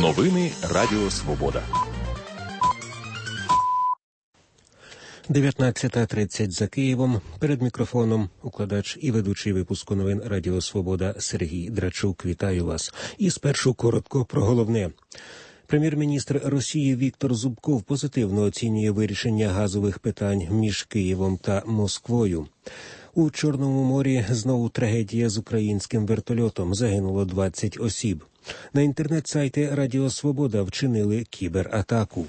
Новини Радіо Свобода. 19:30 за Києвом. Перед мікрофоном укладач і ведучий випуску новин Радіо Свобода Сергій Драчук. Вітаю вас. І спершу коротко про головне. Прем'єр-міністр Росії Віктор Зубков позитивно оцінює вирішення газових питань між Києвом та Москвою. У Чорному морі знову трагедія з українським вертольотом. Загинуло 20 осіб. На інтернет-сайті Радіо Свобода вчинили кібератаку.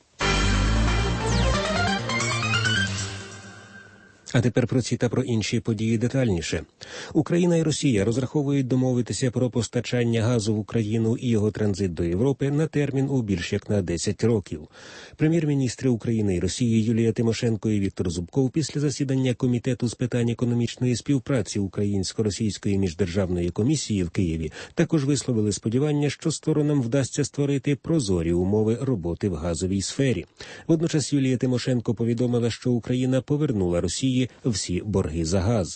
А тепер про ці та про інші події детальніше. Україна і Росія розраховують домовитися про постачання газу в Україну і його транзит до Європи на термін у більш як на 10 років. Прем'єр-міністри України і Росії Юлія Тимошенко і Віктор Зубков після засідання Комітету з питань економічної співпраці Українсько-Російської міждержавної комісії в Києві також висловили сподівання, що сторонам вдасться створити прозорі умови роботи в газовій сфері. Водночас Юлія Тимошенко повідомила, що Україна повернула Росії всі борги за газ.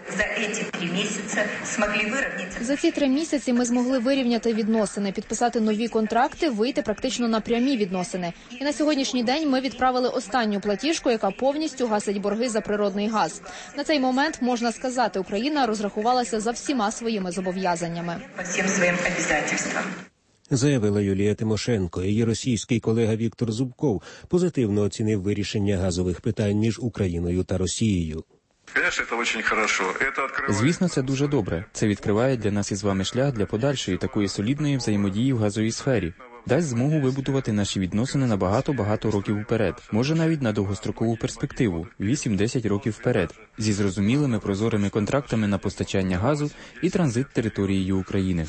За ці 3 місяці ми змогли вирівняти відносини, підписати нові контракти, вийти практично на прямі відносини. І на сьогоднішній день ми відправили останню платіжку, яка повністю гасить борги за природний газ. На цей момент, можна сказати, Україна розрахувалася за всіма своїми зобов'язаннями. Заявила Юлія Тимошенко. Її російський колега Віктор Зубков позитивно оцінив вирішення газових питань між Україною та Росією. Звісно, це дуже добре. Це відкриває для нас із вами шлях для подальшої такої солідної взаємодії в газовій сфері. Дасть змогу вибудувати наші відносини на багато років вперед. Може навіть на довгострокову перспективу – 8-10 років вперед. Зі зрозумілими прозорими контрактами на постачання газу і транзит територією України.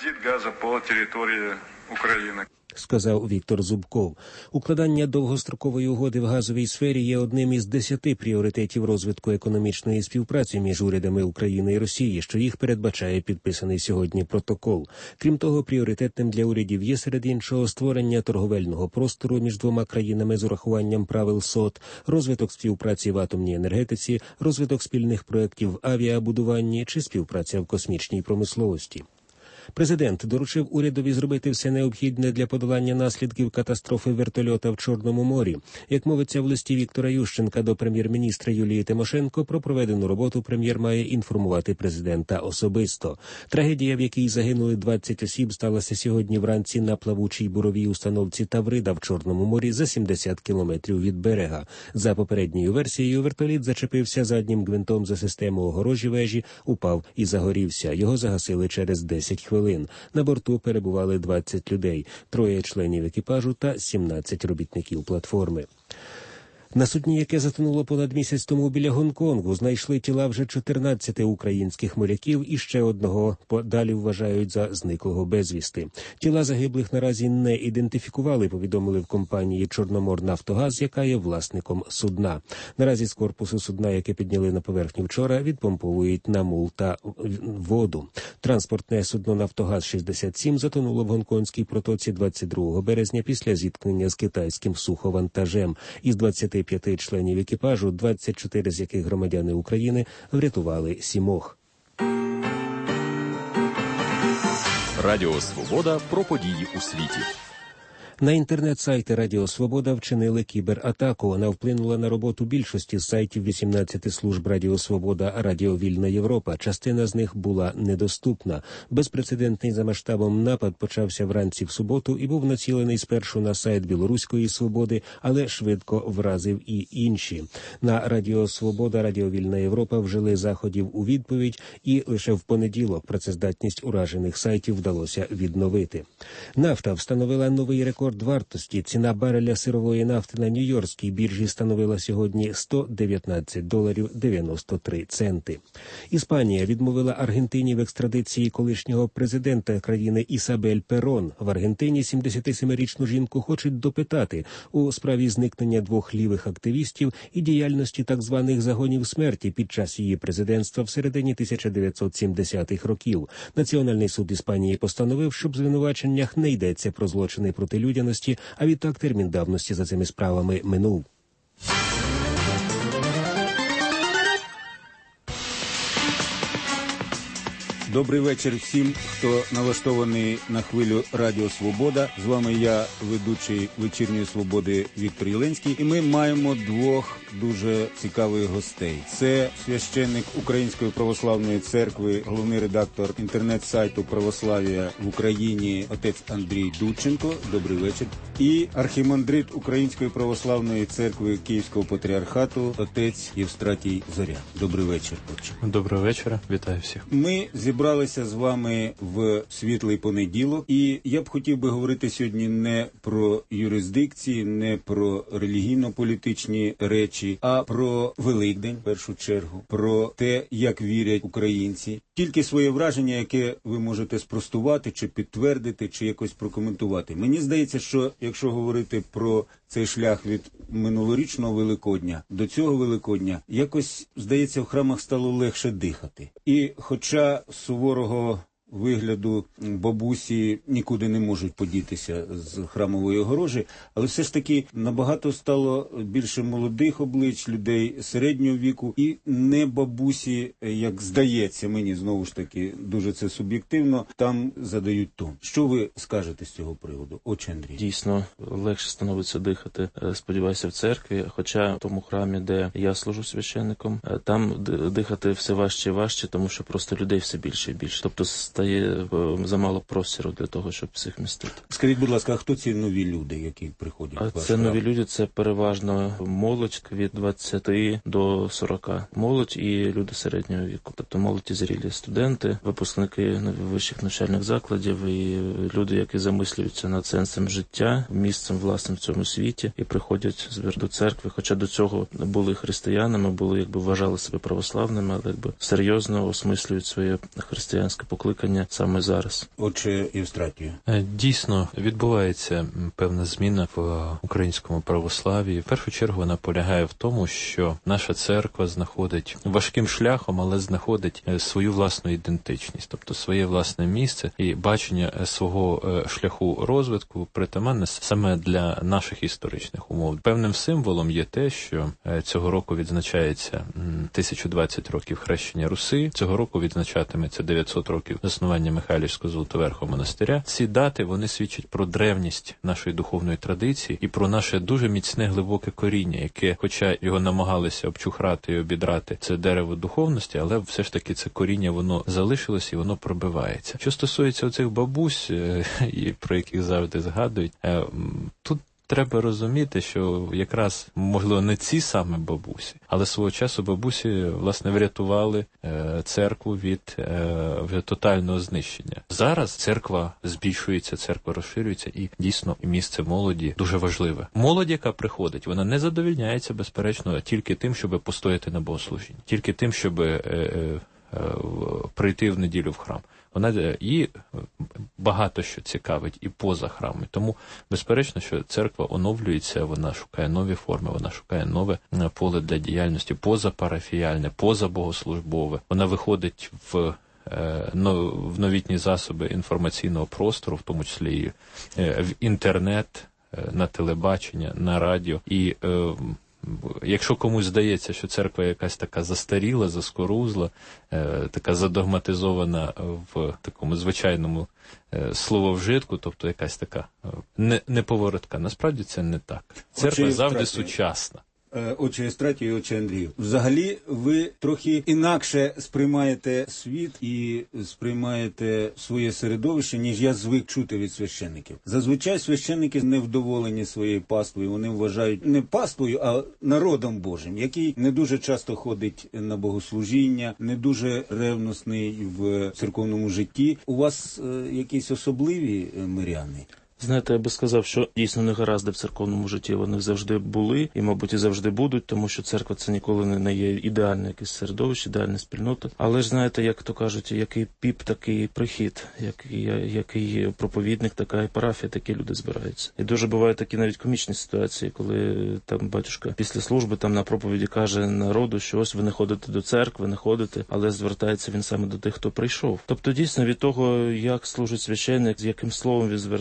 Сказав Віктор Зубков. Укладання довгострокової угоди в газовій сфері є одним із 10 пріоритетів розвитку економічної співпраці між урядами України і Росії, що їх передбачає підписаний сьогодні протокол. Крім того, пріоритетним для урядів є серед іншого створення торговельного простору між двома країнами з урахуванням правил СОТ, розвиток співпраці в атомній енергетиці, розвиток спільних проєктів в авіабудуванні чи співпраця в космічній промисловості. Президент доручив урядові зробити все необхідне для подолання наслідків катастрофи вертольота в Чорному морі. Як мовиться в листі Віктора Ющенка до прем'єр-міністра Юлії Тимошенко, про проведену роботу прем'єр має інформувати президента особисто. Трагедія, в якій загинули 20 осіб, сталася сьогодні вранці на плавучій буровій установці Таврида в Чорному морі за 70 кілометрів від берега. За попередньою версією, вертоліт зачепився заднім гвинтом за систему огорожі вежі, упав і загорівся. Його загасили через 10 хвилин. На борту перебували 20 людей, 3 членів екіпажу та 17 робітників платформи. На судні, яке затонуло понад місяць тому біля Гонконгу, знайшли тіла вже 14 українських моряків і ще одного далі вважають за зниклого безвісти. Тіла загиблих наразі не ідентифікували, повідомили в компанії «Чорноморнафтогаз», яка є власником судна. Наразі з корпусу судна, яке підняли на поверхню вчора, відпомповують на мул та воду. Транспортне судно «Нафтогаз-67» затонуло в Гонконгській протоці 22 березня після зіткнення з китайським суховантажем. Із 25 членів екіпажу, 24 з яких громадяни України, врятували 7. Радіо Свобода про події у світі. На інтернет-сайті Радіо Свобода вчинили кібератаку. Вона вплинула на роботу більшості сайтів 18 служб Радіо Свобода, Радіо Вільна Європа. Частина з них була недоступна. Безпрецедентний за масштабом напад почався вранці в суботу і був націлений спершу на сайт Білоруської Свободи, але швидко вразив і інші. На Радіо Свобода, Радіо Вільна Європа вжили заходів у відповідь, і лише в понеділок працездатність уражених сайтів вдалося відновити. Нафта встановила новий рекорд вартості. Ціна бареля сирової нафти на Нью-Йоркській біржі становила сьогодні $119.93. Іспанія відмовила Аргентині в екстрадиції колишнього президента країни Ісабель Перон. В Аргентині 77-річну жінку хочуть допитати у справі зникнення 2 лівих активістів і діяльності так званих загонів смерті під час її президентства в середині 1970-х років. Національний суд Іспанії постановив, що в звинуваченнях не йдеться про злочини проти людяності, а відтак термін давності за цими справами минув. Добрий вечір всім, хто налаштований на хвилю Радіо Свобода. З вами я, ведучий «Вечірньої Свободи» Віктор Єленський. І ми маємо двох дуже цікавих гостей. Це священник Української православної церкви, головний редактор інтернет-сайту «Православ'я в Україні» отець Андрій Дудченко. Добрий вечір. І архімандрит Української православної церкви Київського патріархату отець Євстратій Зоря. Добрий вечір, отче. Доброго вечора. Вітаю всіх. Ми зібралися з вами в світлий понеділок, і я б хотів би говорити сьогодні не про юрисдикції, не про релігійно-політичні речі, а про Великдень, в першу чергу, про те, як вірять українці. Тільки своє враження, яке ви можете спростувати, чи підтвердити, чи якось прокоментувати. Мені здається, що якщо говорити про цей шлях від минулорічного Великодня до цього Великодня, якось, здається, в храмах стало легше дихати. І хоча суворого вигляду бабусі нікуди не можуть подітися з храмової огорожі, але все ж таки набагато стало більше молодих облич, людей середнього віку, і не бабусі, як здається мені, знову ж таки, дуже це суб'єктивно, там задають тон. Що ви скажете з цього приводу, отче Андрій? Дійсно, легше становиться дихати, сподіваюся, в церкві, хоча в тому храмі, де я служу священником, там дихати все важче і важче, тому що просто людей все більше і більше. Тобто стає замало простору для того, щоб всіх містити. Скажіть, будь ласка, а хто ці нові люди, які приходять? Це нові люди, це переважно молодь від 20 до 40. Молодь і люди середнього віку. Тобто молодь і зрілі студенти, випускники вищих навчальних закладів і люди, які замислюються над сенсом життя, місцем власним в цьому світі і приходять до церкви. Хоча до цього були християнами, вважали себе православними, але серйозно осмислюють своє християнське покликання саме зараз. Отже, Євстратію. Дійсно, відбувається певна зміна в українському православ'ї. В першу чергу вона полягає в тому, що наша церква знаходить важким шляхом, але знаходить свою власну ідентичність, тобто своє власне місце і бачення свого шляху розвитку притаманне саме для наших історичних умов. Певним символом є те, що цього року відзначається 1020 років хрещення Руси, цього року відзначатиметься 900 років заснування Михайлівського Золотоверхого монастиря. Ці дати, вони свідчать про древність нашої духовної традиції і про наше дуже міцне глибоке коріння, яке, хоча його намагалися обчухрати і обідрати, це дерево духовності, але все ж таки це коріння, воно залишилось і воно пробивається. Що стосується оцих бабусь, про яких завжди згадують, тут треба розуміти, що якраз, можливо, не ці саме бабусі, але свого часу бабусі, власне, врятували церкву від вже тотального знищення. Зараз церква збільшується, церква розширюється, і дійсно місце молоді дуже важливе. Молодь, яка приходить, вона не задовільняється, безперечно, тільки тим, щоб постояти на богослужінні, тільки тим, щоб прийти в неділю в храм. Вона і багато що цікавить і поза храмом. Тому, безперечно, що церква оновлюється, вона шукає нові форми, вона шукає нове поле для діяльності, позапарафіяльне, позабогослужбове. Вона виходить в новітні засоби інформаційного простору, в тому числі і в інтернет, на телебачення, на радіо. І якщо комусь здається, що церква якась така застаріла, заскорузла, така задогматизована в такому звичайному слововжитку, тобто якась така неповоротка, насправді це не так. Церква завжди сучасна. Отче Євстратію і отче Андрію, взагалі ви трохи інакше сприймаєте світ і сприймаєте своє середовище, ніж я звик чути від священників. Зазвичай священники невдоволені своєю паствою, вони вважають не паствою, а народом Божим, який не дуже часто ходить на богослужіння, не дуже ревностний в церковному житті. У вас якісь особливі миряни? Знаєте, я би сказав, що дійсно негаразди в церковному житті вони завжди були і, мабуть, і завжди будуть, тому що церква – це ніколи не є ідеальне якесь середовище, ідеальна спільнота. Але ж, знаєте, як то кажуть, який піп, такий прихід, який проповідник, така і парафія, такі люди збираються. І дуже бувають такі навіть комічні ситуації, коли там батюшка після служби там на проповіді каже народу, що ось ви не ходите до церкви, не ходите, але звертається він саме до тих, хто прийшов. Тобто, дійсно, від того, як служить священник, з яким словом він звертається,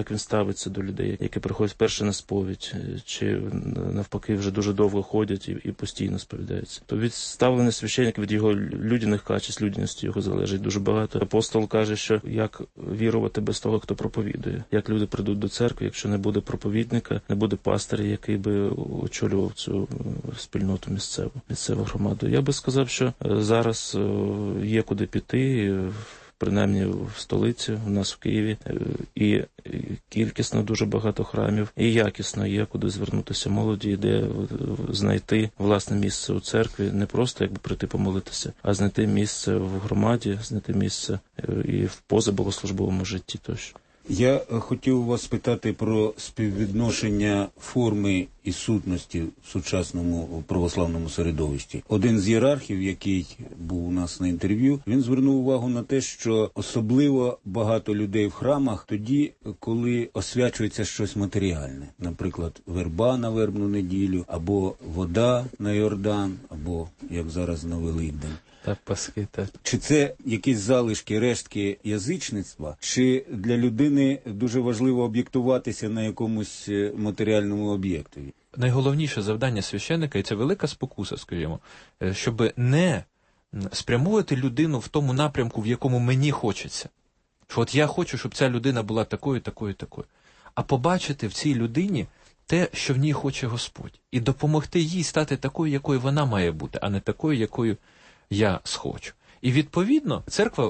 як він ставиться до людей, які приходять вперше на сповідь, чи навпаки вже дуже довго ходять і постійно сповідаються. То від ставлення священника, від його людяних качеств, людяності його залежить дуже багато. Апостол каже, що як вірувати без того, хто проповідує, як люди прийдуть до церкви, якщо не буде проповідника, не буде пастиря, який би очолював цю спільноту місцеву громаду. Я би сказав, що зараз є куди піти, принаймні в столиці, у нас в Києві, і кількісно дуже багато храмів, і якісно є куди звернутися молоді, де знайти власне місце у церкві, не просто якби прийти помолитися, а знайти місце в громаді, знайти місце і в позабогослужбовому житті тощо. Я хотів у вас спитати про співвідношення форми і сутності в сучасному православному середовищі. Один з ієрархів, який був у нас на інтерв'ю, він звернув увагу на те, що особливо багато людей в храмах тоді, коли освячується щось матеріальне. Наприклад, верба на вербну неділю, або вода на Йордан, або, як зараз, на Великдень. Та Пасхи, так. Чи це якісь залишки, рештки язичництва, чи для людини дуже важливо об'єктуватися на якомусь матеріальному об'єктові? Найголовніше завдання священника, і це велика спокуса, скажімо, щоб не спрямовувати людину в тому напрямку, в якому мені хочеться. Що от я хочу, щоб ця людина була такою, такою, такою. А побачити в цій людині те, що в ній хоче Господь. І допомогти їй стати такою, якою вона має бути, а не такою, якою я схочу. І відповідно церква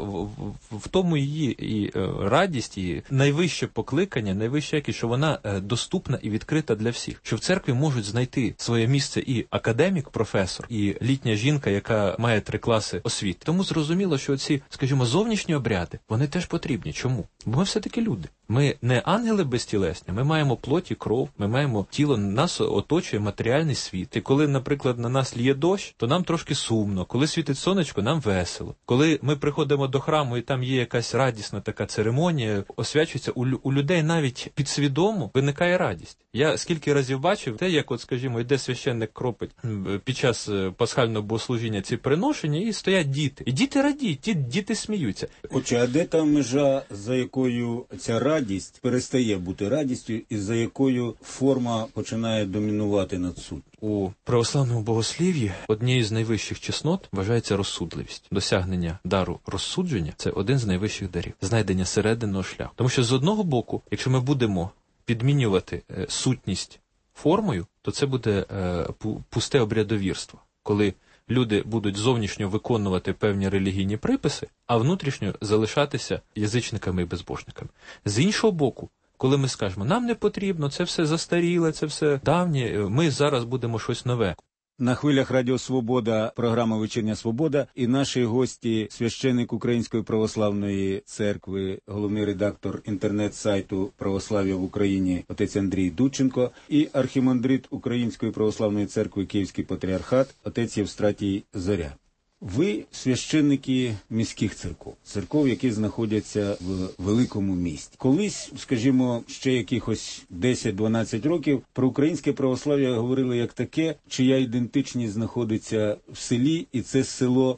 в тому її і радість, і найвище покликання, найвища якість, що вона доступна і відкрита для всіх. Що в церкві можуть знайти своє місце і академік, професор, і літня жінка, яка має 3 класи освіти. Тому зрозуміло, що ці, скажімо, зовнішні обряди, вони теж потрібні. Чому? Бо ми все-таки люди. Ми не ангели безтілесні, ми маємо плоть і кров, ми маємо тіло, нас оточує матеріальний світ. І коли, наприклад, на нас лє дощ, то нам трошки сумно. Коли світить сонечко, нам весело. Коли ми приходимо до храму і там є якась радісна така церемонія, освячується, у людей навіть підсвідомо виникає радість. Я скільки разів бачив те, як, от, скажімо, йде священник кропить під час пасхального богослужіння ці приношення, і стоять діти. І діти радіють, діти сміються. Отже, а де та межа, за якою ця радість перестає бути радістю, і за якою форма починає домінувати над суттю? У православному богослів'ї однією з найвищих чеснот вважається розсудливість. Досягнення дару розсудження – це один з найвищих дарів. Знайдення серединного шляху. Тому що з одного боку, якщо ми будемо підмінювати сутність формою, то це буде пусте обрядовірство. Коли люди будуть зовнішньо виконувати певні релігійні приписи, а внутрішньо залишатися язичниками і безбожниками. З іншого боку, коли ми скажемо, нам не потрібно, це все застаріле, це все давнє, ми зараз будемо щось нове. На хвилях Радіо Свобода, програма «Вечірня Свобода», і наші гості, священник Української православної церкви, головний редактор інтернет-сайту «Православ'я в Україні» отець Андрій Дудченко, і архімандрит Української православної церкви Київський патріархат отець Євстратій Зоря. Ви священники міських церков, які знаходяться в великому місті. Колись, скажімо, ще якихось 10-12 років про українське православ'я говорили як таке, чия ідентичність знаходиться в селі, і це село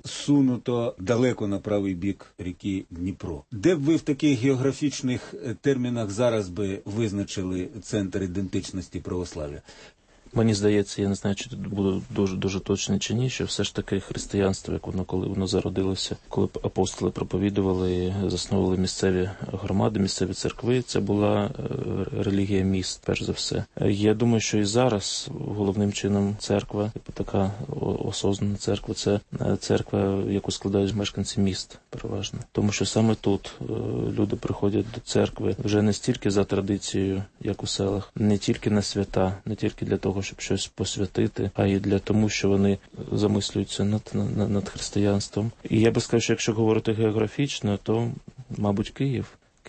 зсунуто далеко на правий бік ріки Дніпро. Де б ви в таких географічних термінах зараз би визначили центр ідентичності православ'я? Мені здається, я не знаю, чи буду дуже точний чи ні, що все ж таки християнство, як воно, коли воно зародилося, коли апостоли проповідували і засновували місцеві громади, місцеві церкви, це була релігія міст, перш за все. Я думаю, що і зараз головним чином церква, така осознана церква, це церква, яку складають мешканці міст, переважно. Тому що саме тут люди приходять до церкви вже не стільки за традицією, як у селах, не тільки на свята, не тільки для того, щоб щось посвятити, а й для того, що вони замислюються над християнством. І я би сказав, що якщо говорити географічно, то, мабуть, Київ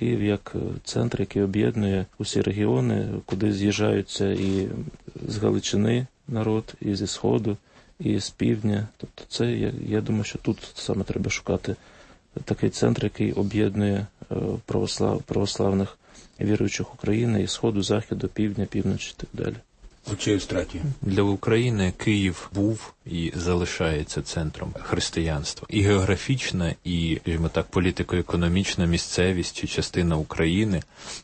як центр, який об'єднує усі регіони, куди з'їжджаються і з Галичини народ, і зі Сходу, і з Півдня. Тобто це, я думаю, що тут саме треба шукати такий центр, який об'єднує православних віруючих України і Сходу, Заходу, Півдня, Півночі і так далі. Отче Євстратію. Для України Київ був і залишається центром християнства. І географічна, і, скажімо так, політико-економічна місцевість чи частина України,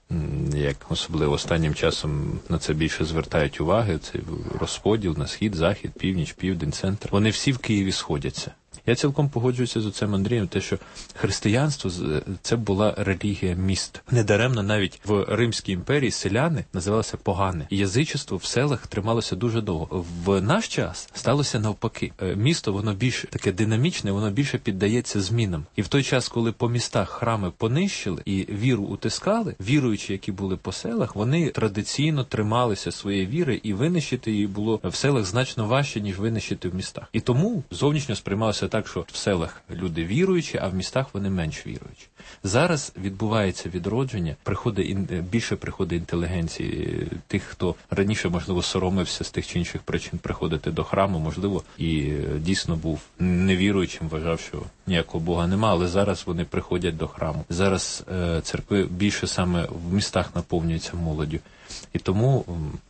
як особливо останнім часом на це більше звертають уваги, це розподіл на схід, захід, північ, південь, центр. Вони всі в Києві сходяться. Я цілком погоджуюся з отцем Андрієм, те, що християнство – це була релігія міст. Недаремно навіть в Римській імперії селяни називалися погани. І язичество в селах трималося дуже довго. В наш час сталося навпаки. Місто, воно більш таке динамічне, воно більше піддається змінам. І в той час, коли по містах храми понищили і віру утискали, віруючі, які були по селах, вони традиційно трималися своєї віри, і винищити її було в селах значно важче, ніж винищити в містах. І тому зовнішньо сприймалося так, що в селах люди віруючі, а в містах вони менш віруючі. Зараз відбувається відродження, більше приходить інтелігенції, тих, хто раніше, можливо, соромився з тих чи інших причин приходити до храму, можливо, і дійсно був невіруючим, вважав, що ніякого Бога нема, але зараз вони приходять до храму. Зараз церкви більше саме в містах наповнюються молоддю. І тому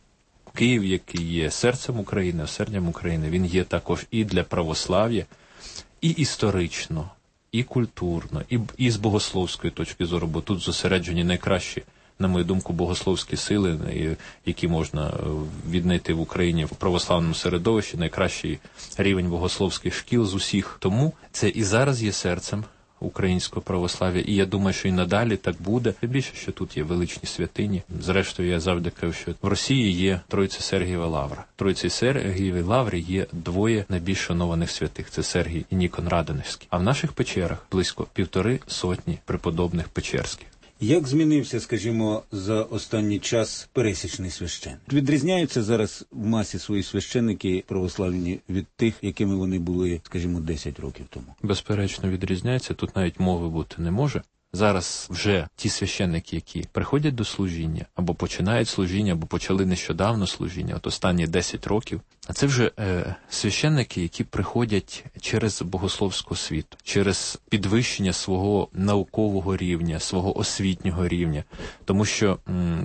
Київ, який є серцем України, осердям України, він є також і для православ'я, і історично, і культурно, і з богословської точки зору, бо тут зосереджені найкращі, на мою думку, богословські сили, які можна віднайти в Україні в православному середовищі, найкращий рівень богословських шкіл з усіх. Тому це і зараз є серцем українського православ'я, і я думаю, що і надалі так буде. Тим більше, що тут є величні святині. Зрештою, я завжди кажу, що в Росії є Тройця Сергієва лавра. Тройці Сергієвій лаврі є двоє найбільш шанованих святих. Це Сергій і Нікон Радонежський. А в наших печерах близько 150 преподобних печерських. Як змінився, скажімо, за останній час пересічний священник? Відрізняються зараз в масі свої священники православні від тих, якими вони були, скажімо, 10 років тому? Безперечно, відрізняється. Тут навіть мови бути не може. Зараз вже ті священники, які приходять до служіння, або починають служіння, або почали нещодавно служіння, от останні 10 років, а це вже священники, які приходять через богословську освіту, через підвищення свого наукового рівня, свого освітнього рівня. Тому що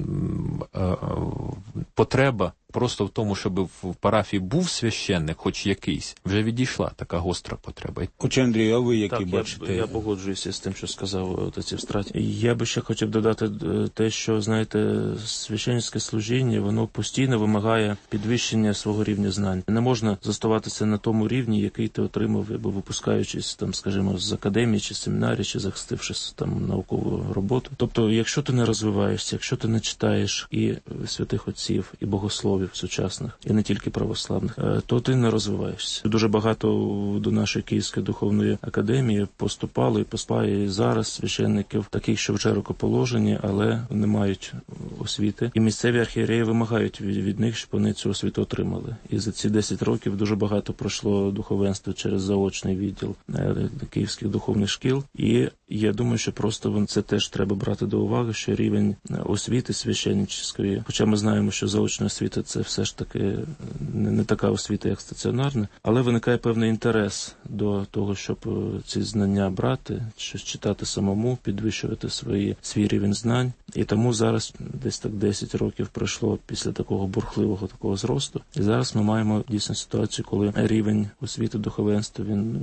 потреба просто в тому, щоб в парафії був священник, хоч якийсь, вже відійшла така гостра потреба. Отче Андрію, а ви які бачите? Я погоджуюся з тим, що сказав отець Євстратій. Я би ще хотів додати те, що, знаєте, священницьке служіння, воно постійно вимагає підвищення свого рівня знань. Не можна зоставатися на тому рівні, який ти отримав, або випускаючись, там, скажімо, з академії, чи семінарії, чи захистивши там наукову роботу. Тобто, якщо ти не розвиваєшся, якщо ти не читаєш і святих отців, і богословів сучасних, і не тільки православних, то ти не розвиваєшся. Дуже багато до нашої Київської духовної академії поступало і поступає зараз священників, таких, що вже рукоположені, але не мають освіти. І місцеві архієреї вимагають від них, щоб вони цю освіту отримали. І за ці 10 років дуже багато пройшло духовенство через заочний відділ київських духовних шкіл. І я думаю, що просто це теж треба брати до уваги, що рівень освіти священническої, хоча ми знаємо, що заочна освіта – це все ж таки не така освіта, як стаціонарна, але виникає певний інтерес до того, щоб ці знання брати, щось читати самому, підвищувати свій рівень знань. І тому зараз десь так 10 років пройшло після такого бурхливого такого зросту. І зараз ми маємо дійсно ситуацію, коли рівень освіти духовенства, він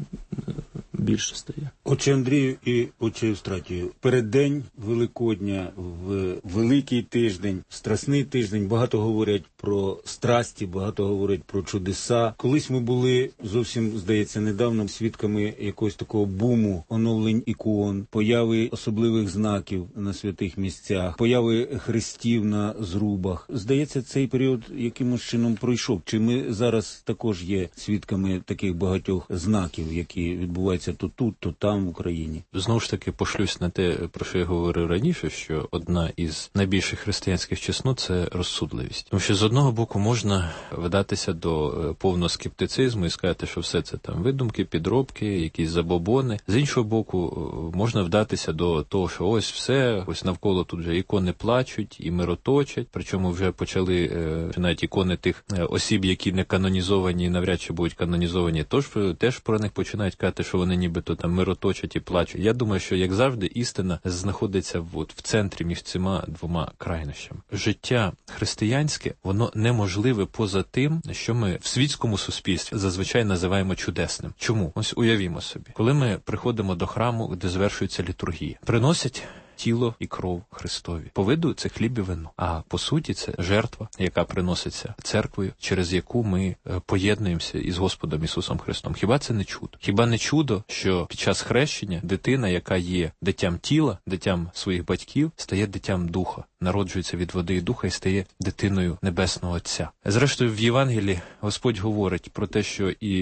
більше стає. Отче Андрію і отче Євстратію, переддень Великодня, в Великий тиждень, Страсний тиждень, багато говорять про страсті, багато говорять про чудеса. Колись ми були зовсім, здається, недавно свідками якогось такого буму оновлень ікон, появи особливих знаків на святих місцях, появи хрестів на зрубах. Здається, цей період якимось чином пройшов. Чи ми зараз також є свідками таких багатьох знаків, які відбуваються то тут, то там в Україні? Знову ж таки, пошлюсь на те, про що я говорив раніше, що одна із найбільших християнських чеснот – це розсудливість. Тому що з одного боку можна вдатися до повного скептицизму і сказати, що все це там видумки, підробки, якісь забобони. З іншого боку, можна вдатися до того, що ось все, ось навколо тут вже ікони плачуть і мироточать, причому вже почали навіть ікони тих осіб, які не канонізовані і навряд чи будуть канонізовані, теж про них починають казати, що вони нібито там мироточать і плачуть. Я думаю, що, як завжди, істина знаходиться в центрі між цими двома крайнощами. Життя християнське, воно воно неможливе поза тим, що ми в світському суспільстві зазвичай називаємо чудесним. Чому? Ось уявімо собі, коли ми приходимо до храму, де звершується літургія, приносять тіло і кров Христові. По виду це хліб і вино. А по суті це жертва, яка приноситься церквою, через яку ми поєднуємося із Господом Ісусом Христом. Хіба це не чудо? Хіба не чудо, що під час хрещення дитина, яка є дитям тіла, дитям своїх батьків, стає дитям духа, народжується від води і духа і стає дитиною Небесного Отця. Зрештою, в Євангелії Господь говорить про те,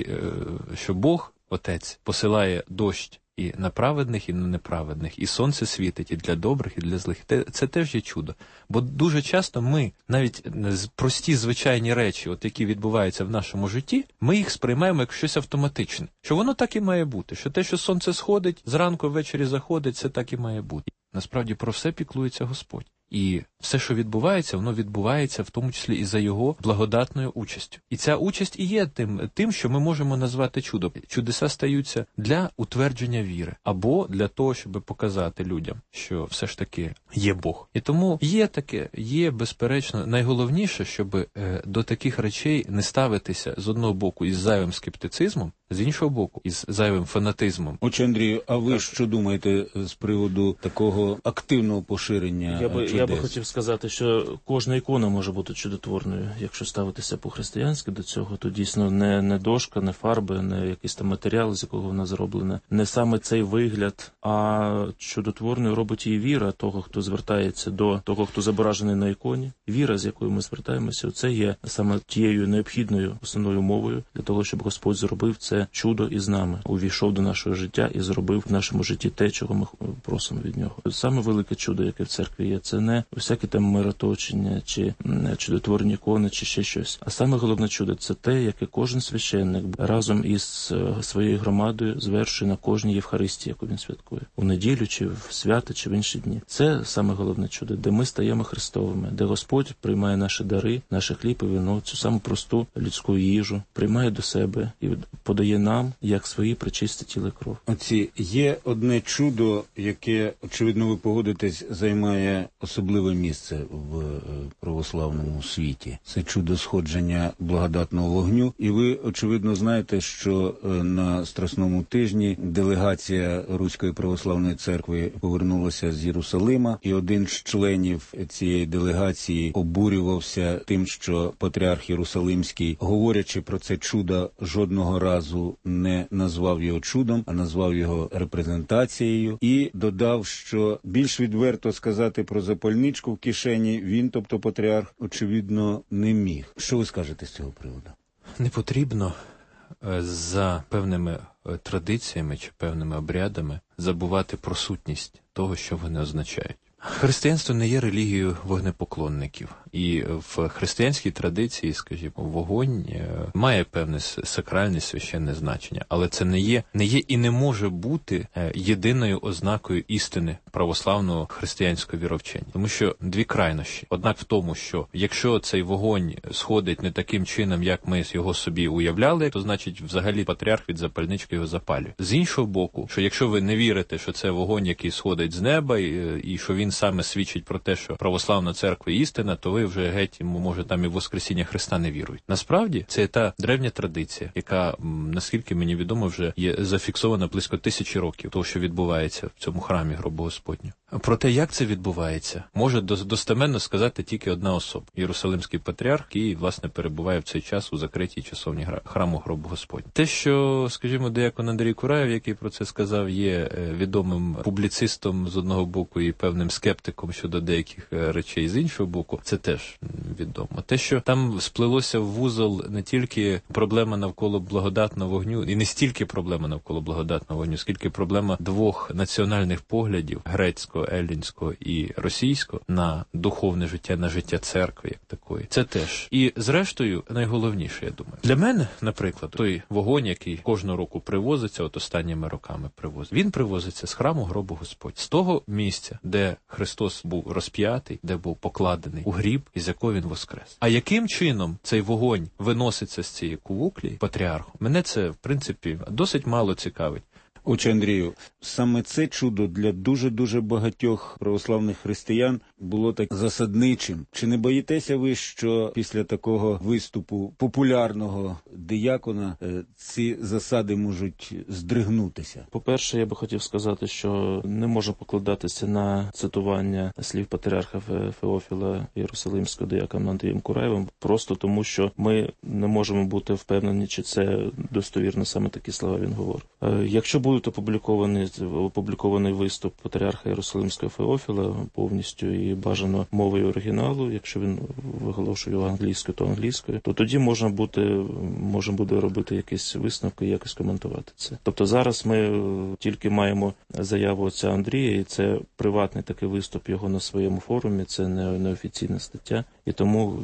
що Бог, Отець, посилає дощ і на праведних, і на неправедних, і сонце світить і для добрих, і для злих. Це теж є чудо. Бо дуже часто ми, навіть прості звичайні речі, от які відбуваються в нашому житті, ми їх сприймаємо як щось автоматичне. Що воно так і має бути. Що те, що сонце сходить, зранку ввечері заходить, це так і має бути. Насправді про все піклується Господь. І все, що відбувається, воно відбувається в тому числі і за його благодатною участю. І ця участь і є тим, що ми можемо назвати чудом. Чудеса стаються для утвердження віри, або для того, щоб показати людям, що все ж таки є Бог. І тому є безперечно, найголовніше, щоб до таких речей не ставитися з одного боку із зайвим скептицизмом, з іншого боку із зайвим фанатизмом. Отже, Андрію, а ви що думаєте з приводу такого активного поширення чудес? Я би хотів сказати, що кожна ікона може бути чудотворною. Якщо ставитися по-християнськи до цього, то дійсно не дошка, не фарби, не якийсь там матеріал, з якого вона зроблена, не саме цей вигляд, а чудотворною робить її віра того, хто звертається до того, хто зображений на іконі. Віра, з якою ми звертаємося, це є саме тією необхідною основною мовою для того, щоб Господь зробив це чудо із нами, увійшов до нашого життя і зробив в нашому житті те, чого ми просимо від нього. Саме велике чудо, яке в церкві є, це не всякі там мироточення, чи чудотворні ікони, чи ще щось. А саме головне чудо – це те, яке кожен священник разом із своєю громадою звершує на кожній Євхаристії, яку він святкує. У неділю, чи в свята, чи в інші дні. Це саме головне чудо, де ми стаємо Христовими, де Господь приймає наші дари, наше хліб і вино, цю саму просту людську їжу, приймає до себе і подає нам, як свої пречисті тіло і кров. Є одне чудо, яке, очевидно, ви погодитесь, займає особливе місце в православному світі. Це чудо сходження благодатного вогню. І ви, очевидно, знаєте, що на Страсному тижні делегація Руської православної церкви повернулася з Єрусалима, і один з членів цієї делегації обурювався тим, що патріарх Єрусалимський, говорячи про це чудо, жодного разу не назвав його чудом, а назвав його репрезентацією, і додав, що більш відверто сказати про запальничку в кишені він, тобто патріарх, очевидно, не міг. Що ви скажете з цього приводу? Не потрібно за певними традиціями чи певними обрядами забувати про сутність того, що вони означають. Християнство не є релігією вогнепоклонників. І в християнській традиції, скажімо, вогонь має певне сакральне священне значення, але це не є і не може бути єдиною ознакою істини православного християнського віровчення. Тому що дві крайнощі. Однак в тому, що якщо цей вогонь сходить не таким чином, як ми його собі уявляли, то значить взагалі патріарх від запальнички його запалює. З іншого боку, що якщо ви не вірите, що це вогонь, який сходить з неба, і що він саме свідчить про те, що православна церква істина, то ви вже геть, може, там і в Воскресіння Христа не вірують. Насправді, це та древня традиція, яка, наскільки мені відомо, вже є зафіксована близько 1000 років, того, що відбувається в цьому храмі Гробу Господню. Про те, як це відбувається, може достеменно сказати тільки одна особа – Єрусалимський патріарх, який, власне, перебуває в цей час у закритій часовні храму Гробу Господню. Те, що, скажімо, диякон Андрій Кураєв, який про це сказав, є відомим публіцистом з одного боку і певним скептиком щодо деяких речей з іншого боку, це теж відомо. Те, що там сплелося в вузол не тільки проблема навколо благодатного вогню, і не стільки проблема навколо благодатного вогню, скільки проблема двох національних поглядів, грецького, еллінського і російського, на духовне життя, на життя церкви як такої. Це теж. І зрештою, найголовніше, я думаю. Для мене, наприклад, той вогонь, який кожного року привозиться, от останніми роками привозить, він привозиться з храму Гробу Господь. З того місця, де Христос був розп'ятий, де був покладений у гріб, із якого він воскрес. А яким чином цей вогонь виноситься з цієї кувуклі патріарху? Мене це, в принципі, досить мало цікавить. Отче Андрію, саме це чудо для дуже-дуже багатьох православних християн було так засадничим. Чи не боїтеся ви, що після такого виступу популярного диякона ці засади можуть здригнутися? По-перше, я би хотів сказати, що не можна покладатися на цитування слів патріарха Феофіла Єрусалимського дияконом Андрієм Кураєвим, просто тому, що ми не можемо бути впевнені, чи це достовірно саме такі слова він говорив. Якщо буде опублікований виступ патріарха Єрусалимського Феофіла повністю і бажано мовою оригіналу, якщо він виголошує його англійською, то англійською, то тоді можна буде робити якісь висновки і якось коментувати це. Тобто зараз ми тільки маємо заяву отця Андрія, і це приватний такий виступ його на своєму форумі, це не офіційна стаття, і тому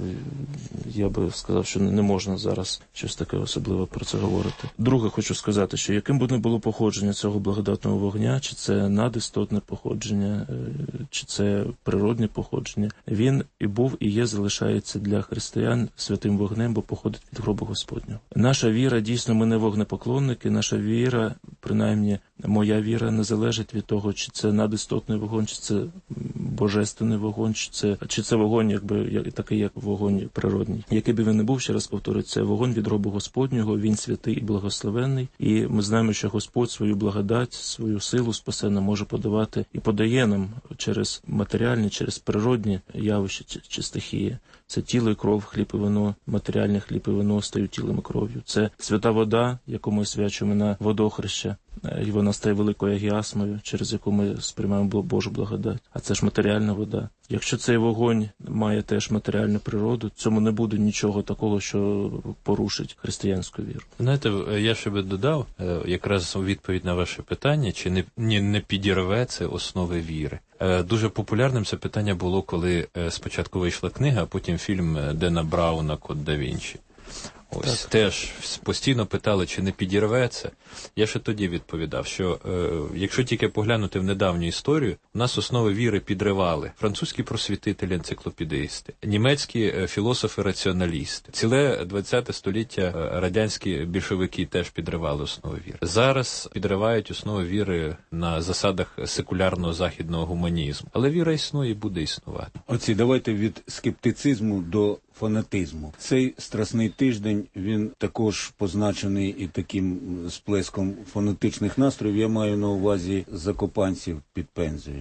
я би сказав, що не можна зараз щось таке особливе про це говорити. Друге, хочу сказати, що яким би не було походження цього благодатного вогня, чи це надістотне походження, чи це природне походження, він і був, і є, залишається для християн святим вогнем, бо походить від гробу Господнього. Наша віра, дійсно, ми не вогнепоклонники, наша віра, принаймні моя віра, не залежить від того, чи це надістотний вогонь, чи це божественний вогонь, чи це вогонь, такий, як вогонь природній. Який би він не був, ще раз повторюю, це вогонь від гробу Господнього, він святий і благословенний, і ми знаємо, що Господь свою благодать, свою силу спасенну може подавати і подає нам через матеріальні, через природні явища чи стихії. Це тіло і кров, хліб і вино, матеріальне хліб і вино стають тілом і кров'ю. Це свята вода, яку ми освячуємо на водохреща, і вона стає великою агіасмою, через яку ми сприймаємо Божу благодать. А це ж матеріальна вода. Якщо цей вогонь має теж матеріальну природу, цьому не буде нічого такого, що порушить християнську віру. Знаєте, я ще би додав, якраз у відповідь на ваше питання, чи не підірве це основи віри. Дуже популярним це питання було, коли спочатку вийшла книга, а потім фільм Дена Брауна «Код да Вінчі». Ось, так. Теж постійно питали, чи не підірве це. Я ще тоді відповідав, що якщо тільки поглянути в недавню історію, у нас основи віри підривали французькі просвітителі, енциклопедисти, німецькі філософи-раціоналісти. Ціле 20 століття радянські більшовики теж підривали основи віри. Зараз підривають основи віри на засадах секулярного західного гуманізму. Але віра існує і буде існувати. Оці, давайте від скептицизму до фанатизму. Цей страсний тиждень, він також позначений і таким сплеском фанатичних настроїв. Я маю на увазі закопанців під Пензою.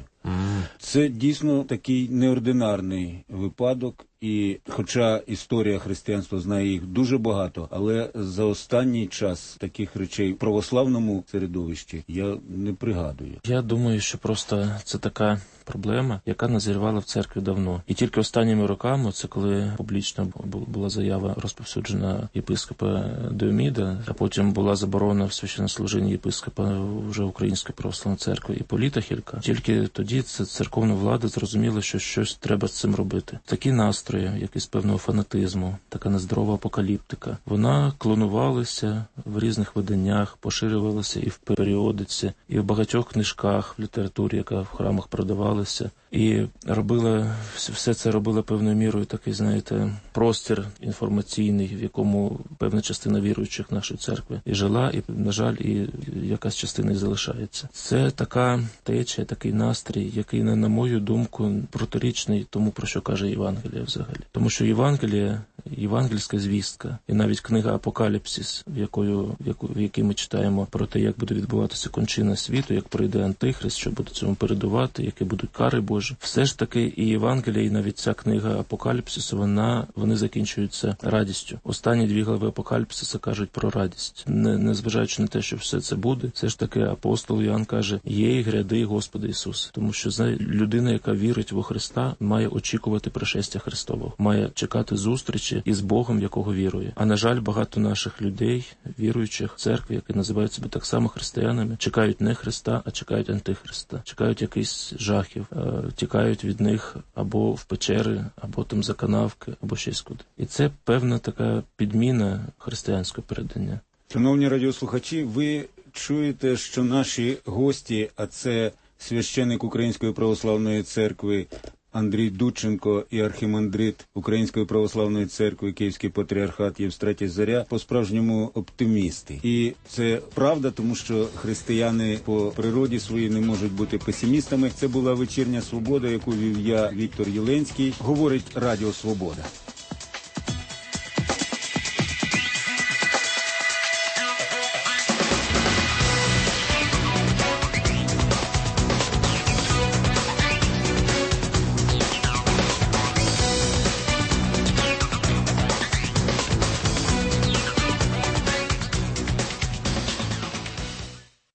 Це дійсно такий неординарний випадок, і хоча історія християнства знає їх дуже багато, але за останній час таких речей в православному середовищі я не пригадую. Я думаю, що просто це така проблема, яка назрівала в церкві давно. І тільки останніми роками, це коли публічно була заява розповсюджена єпископа Деоміда, а потім була заборона в священнослужінні єпископа вже Української православної церкви Іполіта Хілька, тільки тоді церковна влада зрозуміла, що щось треба з цим робити. Такі настрої, якийсь певного фанатизму, така нездорова апокаліптика, вона клонувалася в різних виданнях, поширювалася і в періодиці, і в багатьох книжках, в літературі, яка в храмах продавалася. І все це робила певною мірою такий, знаєте, простір інформаційний, в якому певна частина віруючих нашої церкви і жила, і, на жаль, і якась частина і залишається. Це така течія, такий настрій, який, на мою думку, протирічний тому, про що каже Євангелія взагалі. Тому що євангельська звістка, і навіть книга «Апокаліпсис», в якій ми читаємо про те, як буде відбуватися кончина світу, як прийде Антихрист, що буде цьому передувати, які будуть кари Божі. Все ж таки і Євангелія, і навіть ця книга Апокаліпсису, вони закінчуються радістю. Останні 2 глави Апокаліпсиса кажуть про радість. Незважаючи на те, що все це буде, все ж таки апостол Іоанн каже: «Є і гряди Господа Ісуса». Тому що людина, яка вірить во Христа, має очікувати пришестя Христового, має чекати зустрічі із Богом, якого вірує. А на жаль, багато наших людей, віруючих в церкві, які називають себе так само християнами, чекають не Христа, а чекають Антихриста, чекають якихось жахів, тікають від них або в печери, або там за канавки, або щось куди. І це певна така підміна християнського передання. Шановні радіослухачі, ви чуєте, що наші гості, а це священик Української православної церкви Андрій Дудченко і архімандрит Української православної церкви, Київський патріархат Євстратій Заря по-справжньому оптимісти. І це правда, тому що християни по природі своїй не можуть бути песимістами. Це була вечірня свобода, яку вів я, Віктор Єленський. Говорить Радіо Свобода.